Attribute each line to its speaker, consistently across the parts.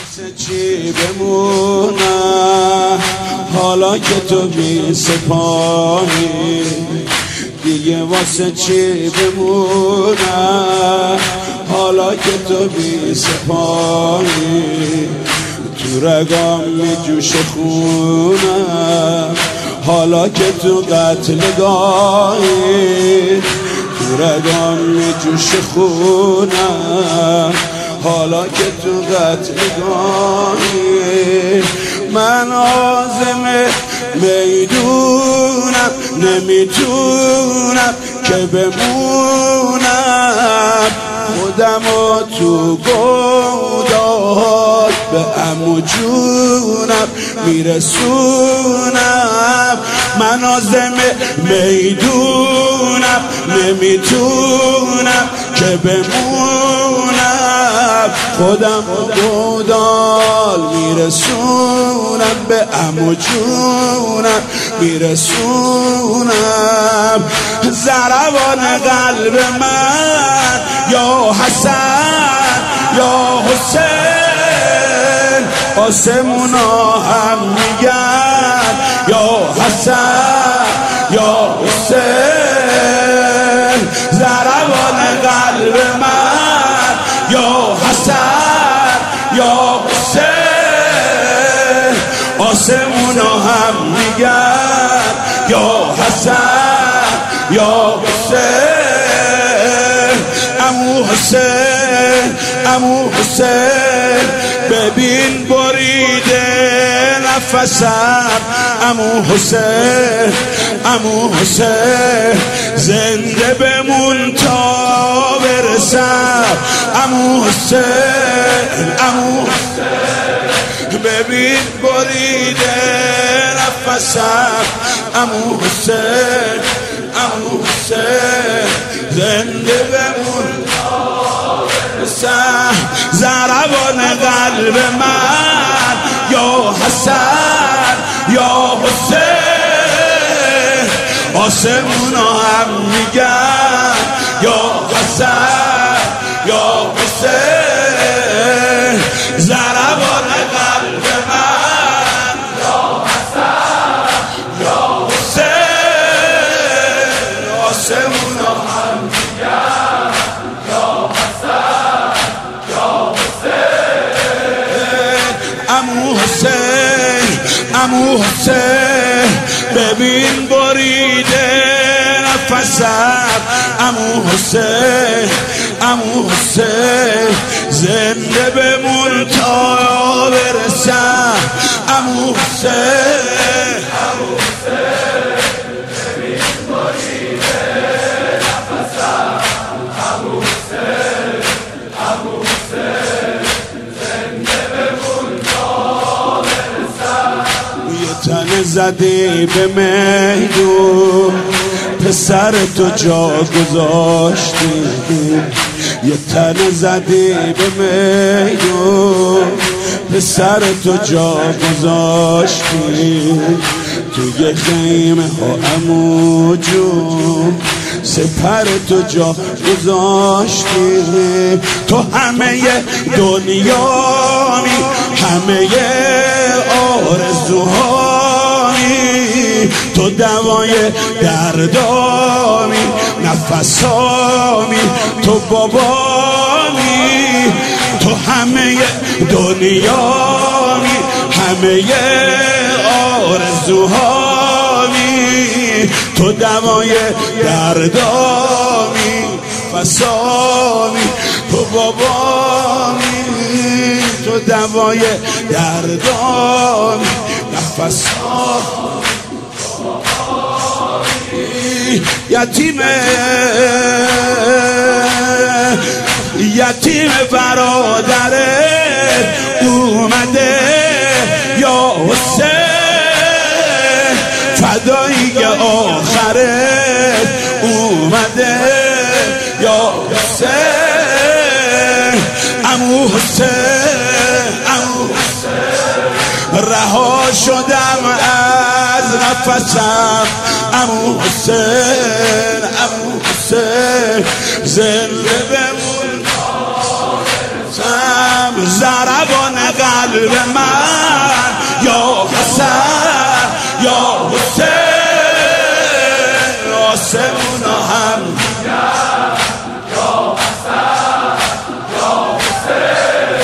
Speaker 1: واسه چی بمونم حالا که تو بی سپاهی، دیگه واسه چی بمونم حالا که تو بی سپاهی. تو رگام می جوش خونم حالا که تو قتلگاهی، تو رگام می جوش خونم حالا که تو قتلگاهی. من عازم میدونم نمیتونم که بمونم، خودمو تو گودال به عمو جونم میرسونم. من عازم میدونم نمیتونم که بمونم، خودم گودال میرسونم به عمو جونم میرسونم. ضربان قلب من یا حسن یا حسین، آسمونا هم میگن یا حسن یا حسین. ضربان قلب من یا حسن یا حسین، آسمونا هم میگن یا حسن یا حسین. عمو حسین عمو حسین، ببین بریده نفسم. عمو حسین عمو حسین، زنده بمون تا برسم. عمو حسین عمو حسین، ببین بریده نفسم. عمو حسین عمو حسین، زنده بمون تا برسم. ضربان قلب من یا حسن یا حسین، آسمونا هم میگن یا حسن یا حسین. ضربان قلب من یا حسن یا حسین، آسمونا هم میگن یا حسن یا حسین. عمو حسین عمو حسین، ببین بریده نفسم. عمو حسین عمو حسین، زنده بمون تا برسم. عمو حسین عمو حسین، ببین بریده نفسم. عمو حسین عمو حسین، زنده بمون تا برسم. یه تن زدی به میدون، پسر تو جا گذاشتی. یه تن زدی به میدون، پسر تو جا گذاشتی. توی خیمه ها عمو جون، سپر تو جا گذاشتی. تو همه دنیامی، همه آرزوهامی، تو دوای دردامی، نفسامی، تو بابامی. تو همه دنیامی، همه آرزوهامی، تو دوای دردامی، نفسامی، تو بابامی. تو دوای دردامی، نفسامی، یتیم برادرت اومده یا حسین، فدایی آخرت اومده یا حسین. عمو حسین عمو حسین، رها شدم از نفسم. عمو حسین عمو حسین، زنده بمون تا برسم. ضربان قلب قلب من یا حسن یا حسین آسمون هم یا حسن یا حسین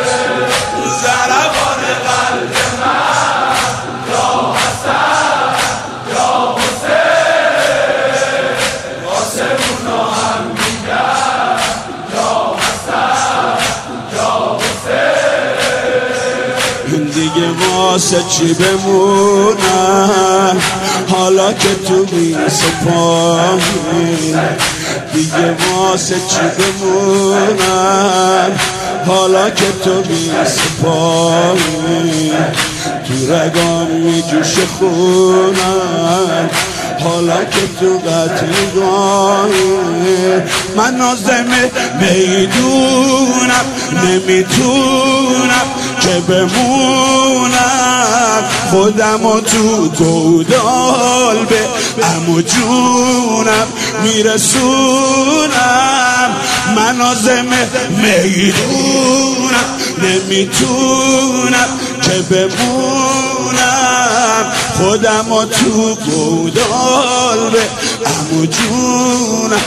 Speaker 1: ضربان قلب من یا حسن یا حسین آسمون هم میگن یا حسن یا حسین دیگه واسه چی بمونم حالا که تو بی سپاهی دیگه واسه چی بمونم حالا که تو بی سپاهی تو رگام می جوش خونم حالا که تو قتلگاهی من نازم میدونم نمیتونم که بمونم خودمو تو گودال به عمو جونم میرسونم من نازم میدونم نمیتونم که بمونم خودمو تو گودال به عمو جونم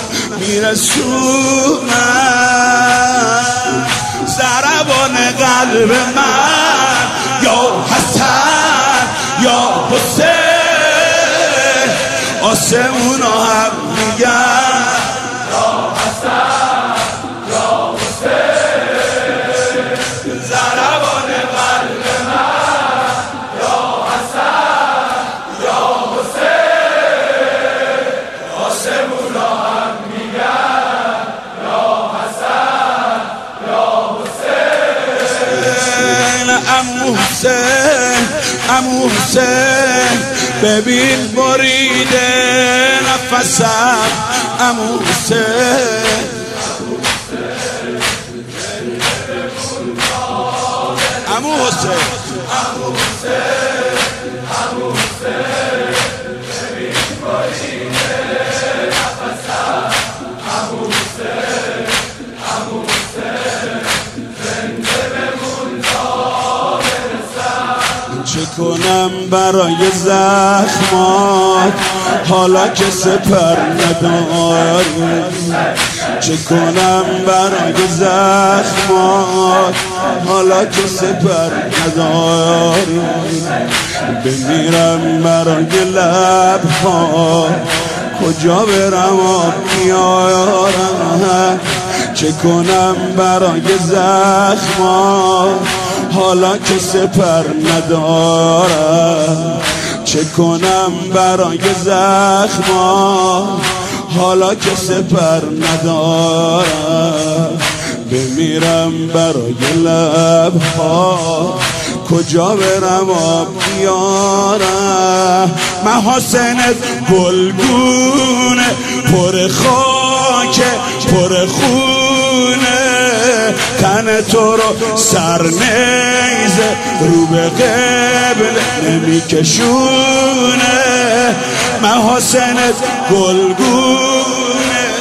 Speaker 1: میرسونم ضربان قلب من یا حسن یا حسین آسمون هم میگن یا حسن یا حسین ضربان قلب من یا حسن یا حسین آسمون هم میگن یا حسن یا حسین عمو حسین عمو حسین ببین بریده نفسم عمو حسین عمو حسین عمو حسین عمو حسین ببین بریده نفسم عمو حسین عمو حسین زنده بمون تا برسم چه کنم برای زخمات حالا که سپر نداری چه کنم برای زخمات حالا که سپر نداری بمیرم برای لبها کجا برم آب میارم چه کنم برای زخمات حالا که سپر ندارم چه کنم برای زخمات حالا که سپر ندارم بمیرم برای لبها کجا برم آب بیارم محاسنت گلگونه پر خاک پر خونه تن تو رو سر نیزه رو به قبل نمیکشونه محاسنت گلگونه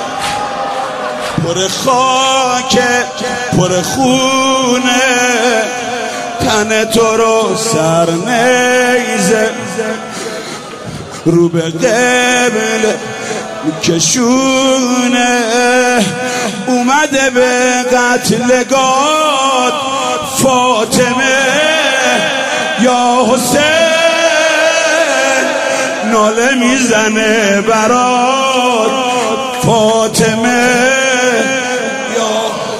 Speaker 1: پر خاک پر خونه تن تو رو سر نیزه رو به قبل کشونه اومده به قتلگاه فاطمه یا حسین ناله میزنه برات فاطمه یا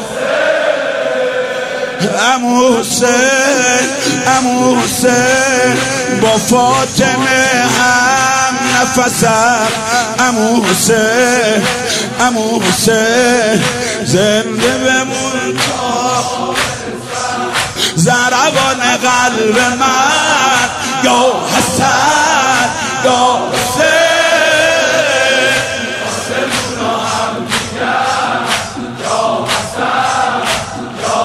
Speaker 1: عمو حسین عمو حسین با فاطمه هم نفسم عمو حسین عمو حسین زنده بمون تا ضربان قلب من یا حسن یا حسین آسمون هم میگن یا حسن یا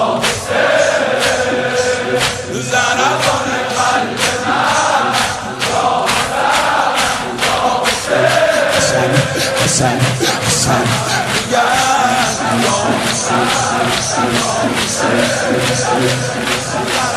Speaker 1: حسین ضربان قلب من یا حسن یا حسین حسن حسن یا حسن یا حسن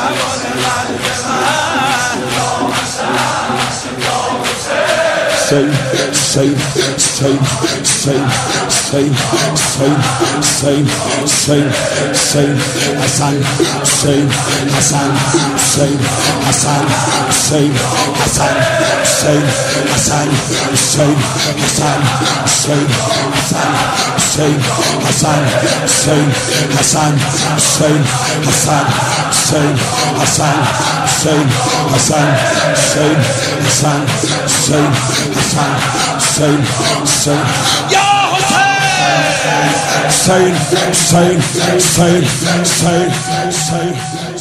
Speaker 1: Same, same, same, same, same, same, same, same, same, Hassan, same, Hassan, same, Hassan, same, Hassan, same, Hassan, same, Hassan, same, Hassan, same, Hassan, same, Hassan, same, Hassan, same, Hassan, same, Hassan, same, Hassan, same, Hassan, same, same. Ya Hussein! Same, same, same, same, same.